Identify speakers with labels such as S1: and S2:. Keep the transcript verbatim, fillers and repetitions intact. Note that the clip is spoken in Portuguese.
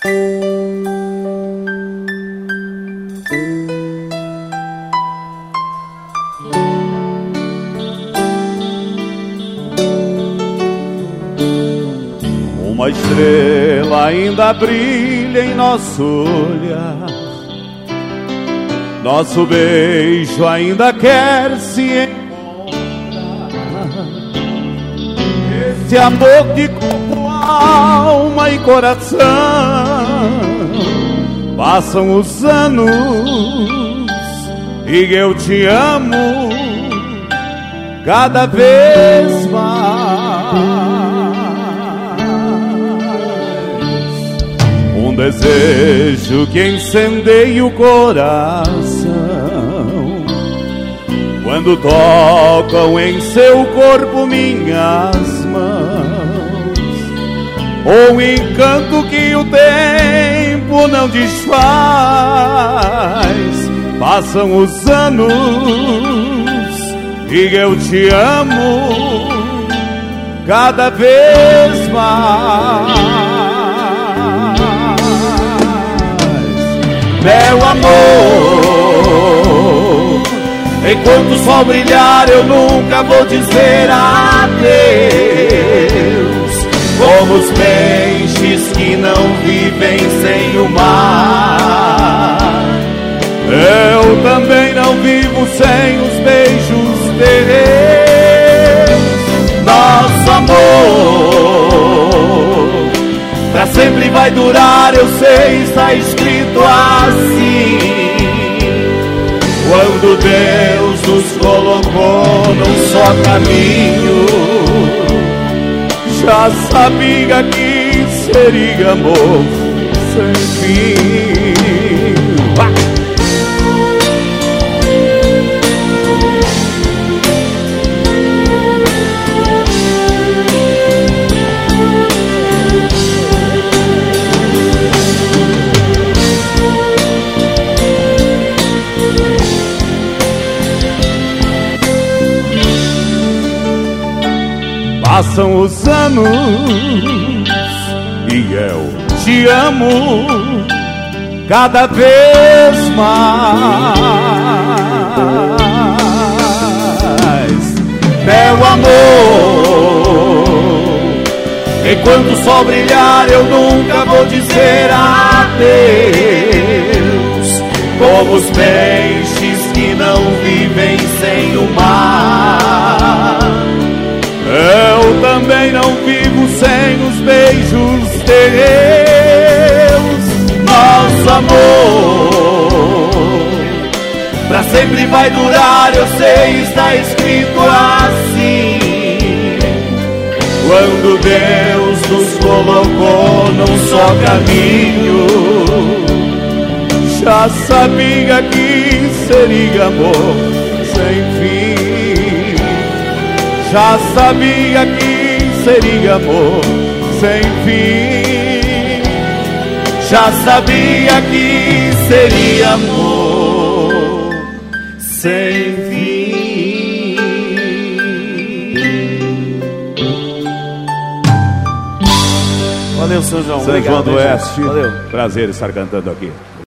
S1: Uma estrela ainda brilha em nosso olhar, nosso beijo ainda quer se encontrar. Esse amor de corpo, alma e coração. Passam os anos e eu te amo cada vez mais. Um desejo que incendeia o coração quando tocam em seu corpo minhas mãos. Ou encanto que o tempo não desfaz. Passam os anos e eu te amo cada vez mais. Meu amor, enquanto o sol brilhar eu nunca vou dizer adeus. Como os peixes que não vivem sem o mar, eu também não vivo sem os beijos teus. Nosso amor pra sempre vai durar, eu sei, está escrito assim. Quando Deus nos colocou num só caminho, já sabia que seria amor sem fim. Ah! Passam os anos e eu te amo cada vez mais. Meu amor, enquanto o sol brilhar eu nunca vou dizer adeus. Como os peixes que não vivem sem o mar, eu também não vivo sem os beijos teus. Nosso amor pra sempre vai durar, eu sei, está escrito assim. Quando Deus nos colocou num só caminho, já sabia que seria amor sem fim. Já sabia que seria amor sem fim. Já sabia que seria amor sem fim.
S2: Valeu, São João.
S1: São João do Oeste.
S2: Valeu.
S1: Prazer estar cantando aqui.